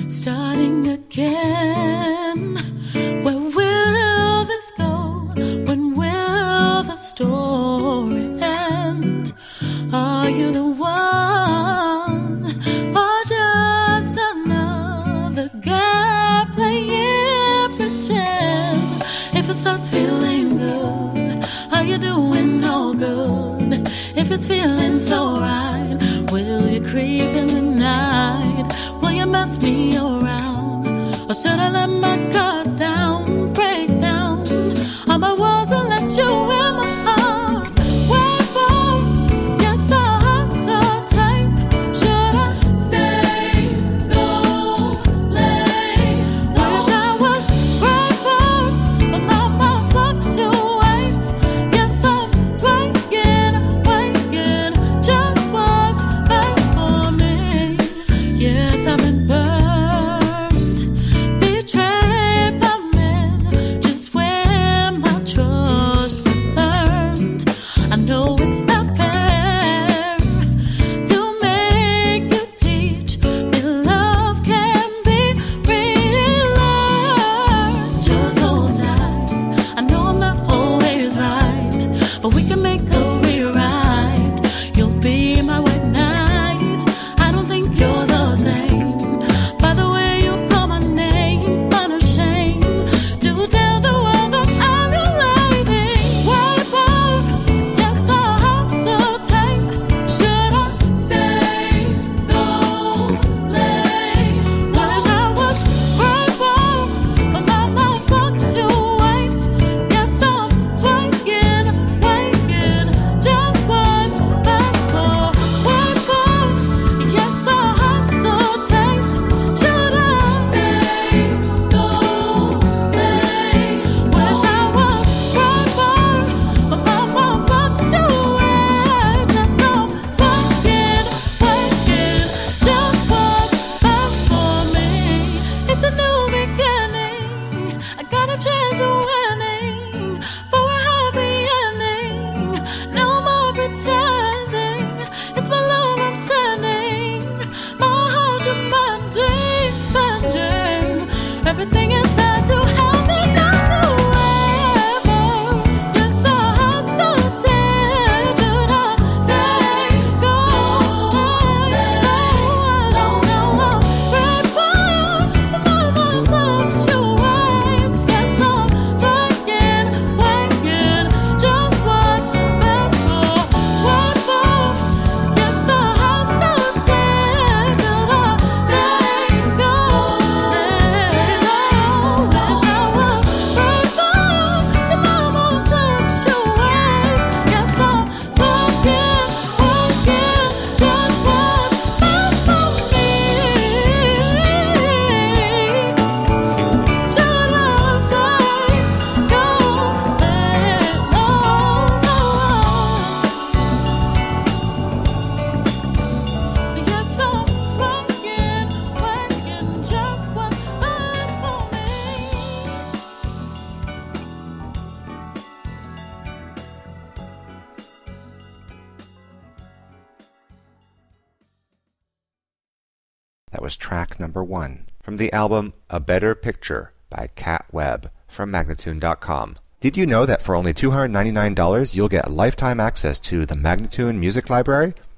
starting again. Where will this go? When will the story end? Are you the one, or just another guy playing pretend? If it starts feeling good, are you doing no good? If it's feeling so right, will you creep in the night? Will you mess me around? Or should I let my guard down, break down all my walls and let you in my heart? Wait for, yes, I hesitate. Should I stay, go, late? Wish I was grateful, but my mind fluctuates. Yes, I'm swaying, waking, just what's best for me. Yes, I've been burned, betrayed by men, just when my trust was earned. I know it's not fair to make you teach me love can be relearned. Just hold tight, I know I'm not always right, but we can make a rewrite. You'll be my white knight. I don't think you're the same. By the way you call my name, unashamed, do tell the world that I'm your lady. Wait for, yes, I hesitate. Should I stay, go, late? Wish I was grateful, but my mind fluctuates. Yes, I'm swaying, waking, just what's best for. Wait for, yes, I hesitate. Should I stay, go, late? Wish I was grateful, but my mind fluctuates. Yes, I'm swaying, waking, just what's best for me. It's a new beginning. I got a chance of winning for a happy ending. No more pretending. It's my love I'm sending. My heart demanding, spending everything inside to help me not to ever. Yes, I hesitate. Should I say go? No, I'm grateful, but my mind fluctuates. Yes, I'm swaying, waking, just what's best for. What for? Yes, I hesitate. Should I say go? Wish I was grateful, but my mind fluctuates. Yes, I'm swaying, waking, just what's best for me. Should I say go? No. Yes, I'm swaying, waking, just what's best for me. That was track number 1 from the album A Better Picture by Cat Webb from Magnatune.com. Did you know that for only $299 you'll get lifetime access to the Magnatune Music Library?